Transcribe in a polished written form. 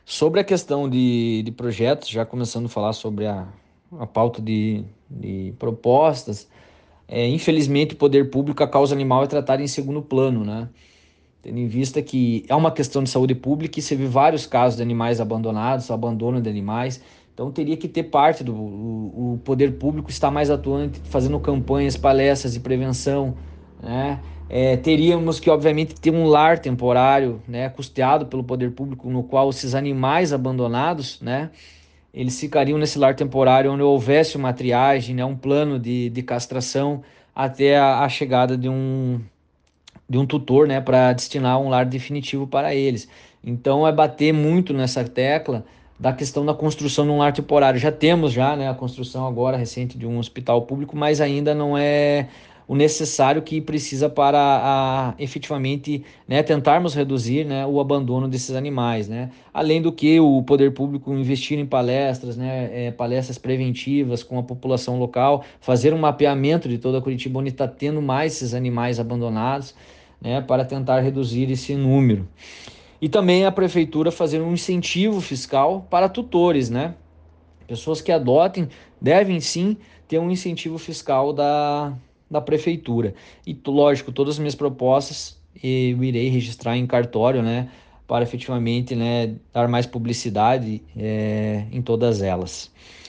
Sobre a questão de projetos, já começando a falar sobre a pauta de propostas, infelizmente o poder público, a causa animal é tratada em segundo plano, né? Tendo em vista que é uma questão de saúde pública e você vê vários casos de animais abandonados, abandono de animais. Então teria que ter parte do o poder público estar mais atuante, fazendo campanhas, palestras de prevenção, né? Teríamos que, obviamente, ter um lar temporário, né, custeado pelo poder público, no qual esses animais abandonados, né, eles ficariam nesse lar temporário onde houvesse uma triagem, né, um plano de castração até a chegada de um tutor, né, para destinar um lar definitivo para eles. Então é bater muito nessa tecla da questão da construção de um lar temporário. Já temos já, né, a construção agora recente de um hospital público, mas ainda não é o necessário que precisa para efetivamente, né, tentarmos reduzir, né, o abandono desses animais, né? Além do que o poder público investir em palestras, né, palestras preventivas com a população local, fazer um mapeamento de toda Curitiba onde está tendo mais esses animais abandonados, né, para tentar reduzir esse número. E também a prefeitura fazer um incentivo fiscal para tutores, né? Pessoas que adotem devem sim ter um incentivo fiscal da prefeitura. E lógico, todas as minhas propostas eu irei registrar em cartório, né? Para efetivamente, né, dar mais publicidade em todas elas.